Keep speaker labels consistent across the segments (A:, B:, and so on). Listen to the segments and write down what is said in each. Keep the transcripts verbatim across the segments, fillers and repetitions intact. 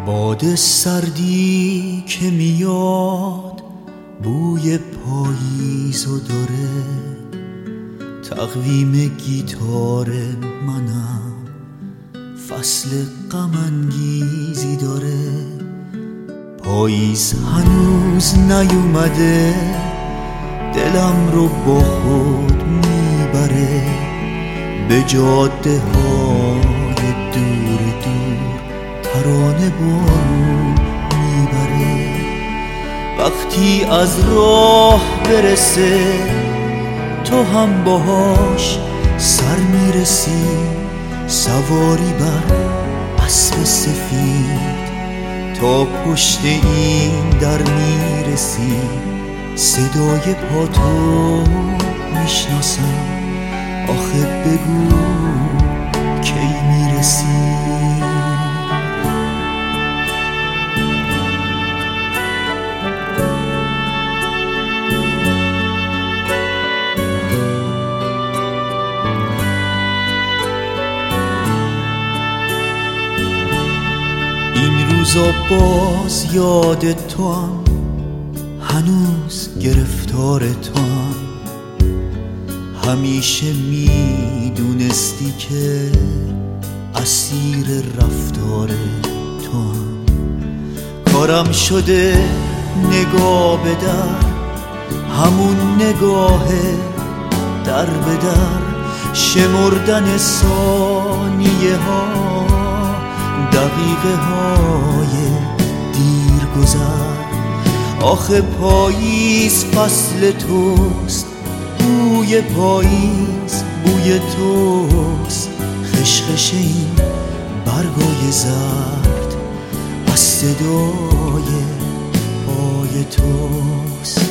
A: باد سردی که میاد بوی پاییزو داره، تقویم گیتار منم فصل غم انگیزی داره. پاییز هنوز نیومده، دلم رو با خود میبره به جاده های دور دور، ترانه بارون میبره. وقتی از راه برسه تو هم باهاش سر میرسی، سواری بر اسب سفید تا پشت این در میرسی. صدای پاتو میشناسم، آخه بگو کی میرسی. این روزا باز یاد تو هم، هنوز گرفتار تو هم. همیشه میدونستی که اسیر رفتار تو هم. کارم شده نگاه به در، همون نگاه در به در، شمردن ثانیه ها، دقیقه های دیر گذر. آخه پاییز فصل توست، بوی پاییز بوی توست. خشخش این برگای زرد از صدای پای توست.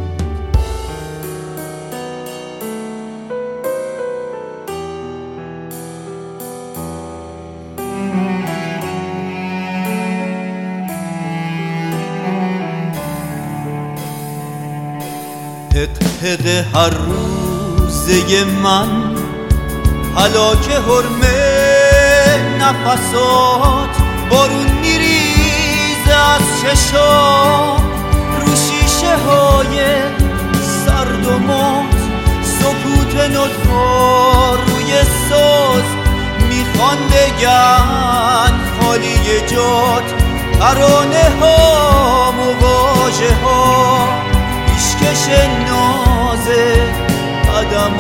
A: حق هر روزه من، هلاک حرمه نفسات. بارون میریزه از چشام رو شیشه های سرد و مات. سکوت نطفا روی ساز میخوان بگن خالی جات. ترانه ها مواجه ها، پیشکش ناز قدم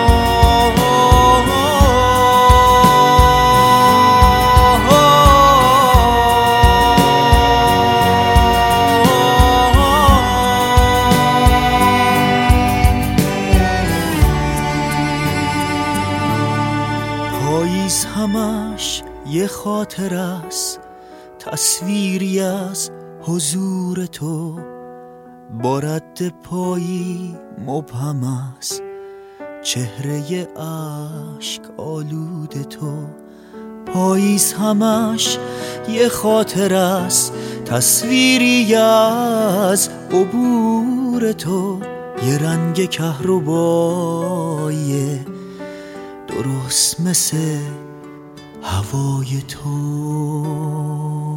A: پاییز همش یه خاطر است، تصویری از حضور تو. با رد پایی مبهم است چهره اشک آلود تو. پاییز همش یه خاطر است، تصویری از عبور تو. یه رنگ کهربایی درست مثل هوای تو.